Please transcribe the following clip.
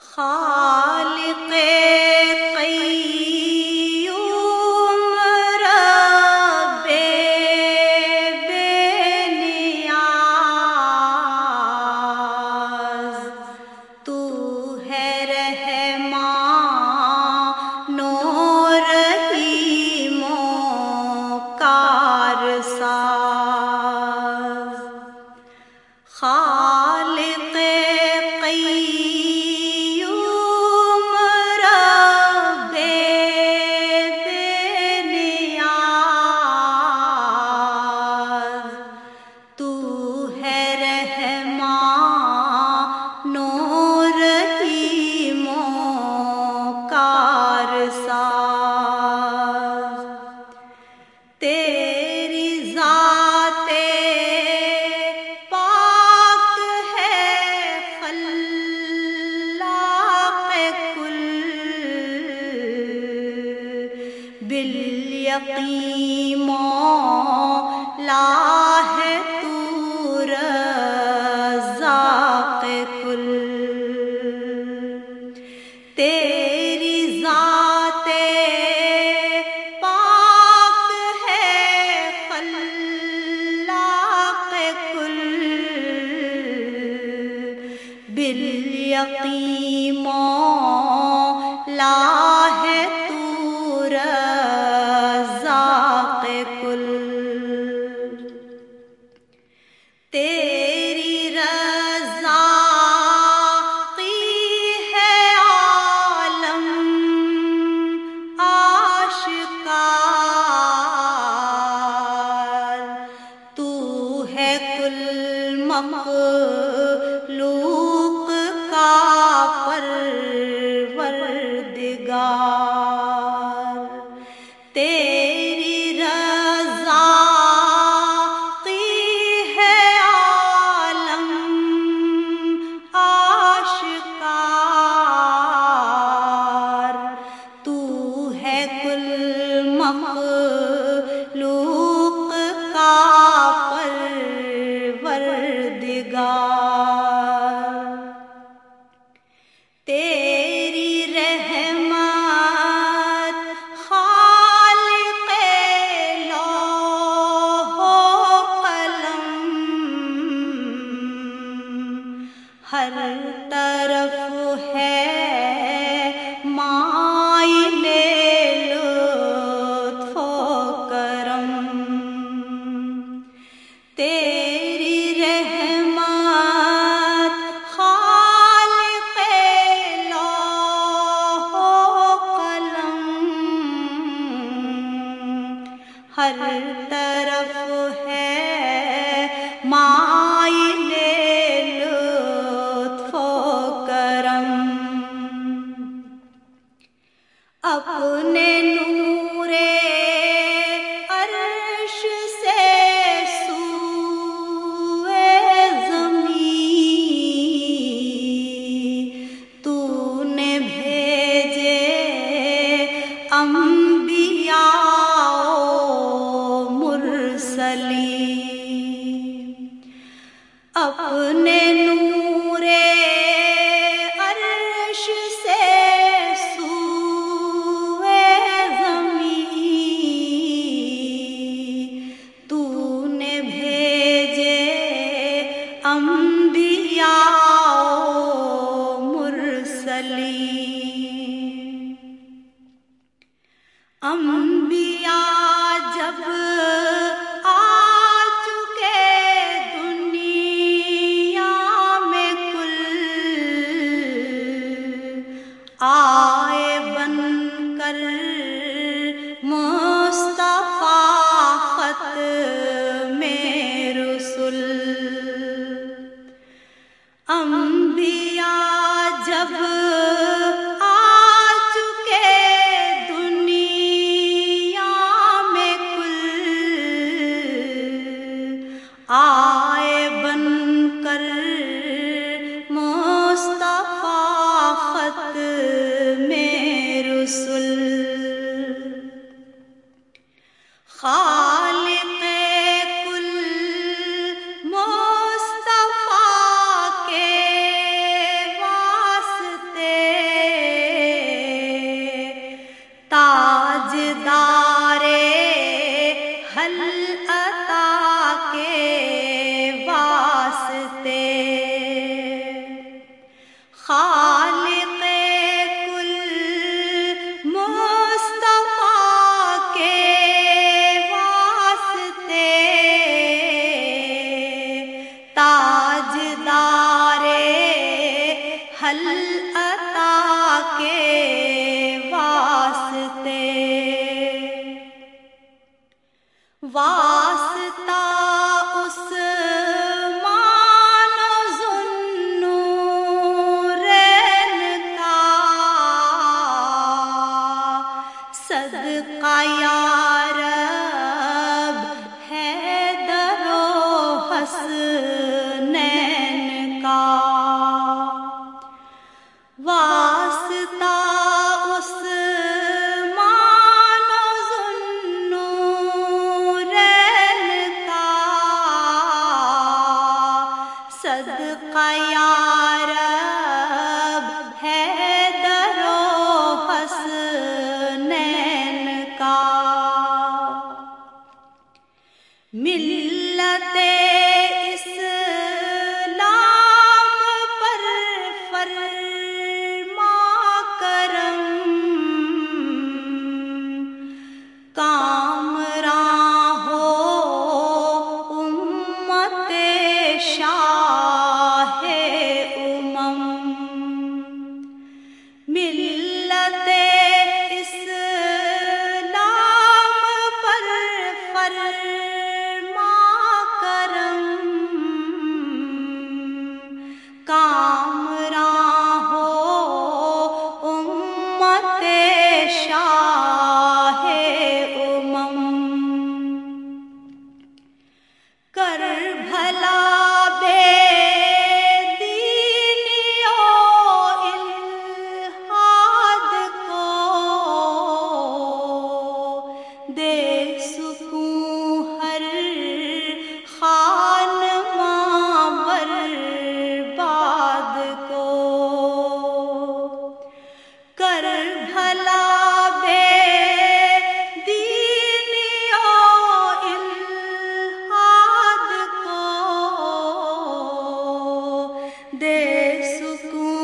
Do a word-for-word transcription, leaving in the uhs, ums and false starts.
خالق قیوم رب بے نیاز، تو ہے رحمان و رحیم و کارساز۔ خالق قیوم رب بے نیاز، تو ہے رحمان و رحیم و کارساز۔ تیری ذات پاک ہے خلاق کل، بالیقین مولا ہے تو رزاق کل۔ تیری ذات پاک ہے خلاق کل، بالیقین مولا ہے تو رزاق کل۔ تیری رزاقی ہے عالم آشکار، تو ہے کل مخلوق کا پروردگار۔ تیری رزاقی ہے عالم آشکار، تو ہے کل مخلوق کا پروردگار۔ تیری رحمت خالق لوح و قلم، ہر طرف ہے مائل لطف و کرم۔ تیری رحمت خالق لوح و قلم، ہر طرف ہے مائل لطف و کرم۔ اپنے نور عرش سے سوئے زمین تو نے بھیجے انبیاء و مرسلین۔ اپنے نور عرش سے سوئے زمین تو نے بھیجے انبیاء و مرسلین۔ انبیاء جب آ چکے دنیا میں کل، آئے بن کر مصطفیٰ ختم رسل۔ انبیاء جب آ چکے دنیا میں کل، آئے بن کر مصطفیٰ ختم رسل۔ خالق کل مصطفیٰ کے پھل عطا کے واسطے، واسطہ عثمان و ذوالنورین کا، صدقہ یا رب حیدر و حسنین کا، واسطہ عثمان و ذوالنورین کا، صدقہ یا رب حیدر و حسنین کا، ملت اسلام پر فرما کرم، کامراں ہو امت شاہ امم، ملت اسلام پر فرما کرم، کامراں ہو امت شاہ امم، کر بھلا بے دینیوں الحاد کو، دے سکون ہر خانماں برباد کو، کر بھلا بے دینیوں الحاد کو، دے سکون